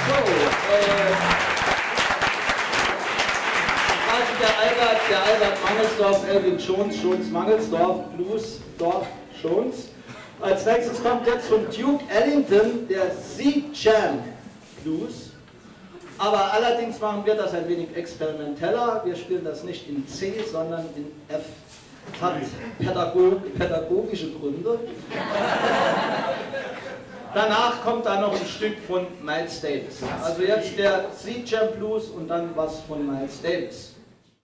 Der Albert Mangelsdorf, Elvin Jones Mangelsdorf, Blues, Dorf, Jones. Als nächstes kommt jetzt von Duke Ellington der C-Jam Blues. Aber allerdings machen wir das ein wenig experimenteller. Wir spielen das nicht in C, sondern in F. Das hat pädagogische Gründe. Danach kommt dann noch ein Stück von Miles Davis. Also jetzt der C-Jam Blues und dann was von Miles Davis.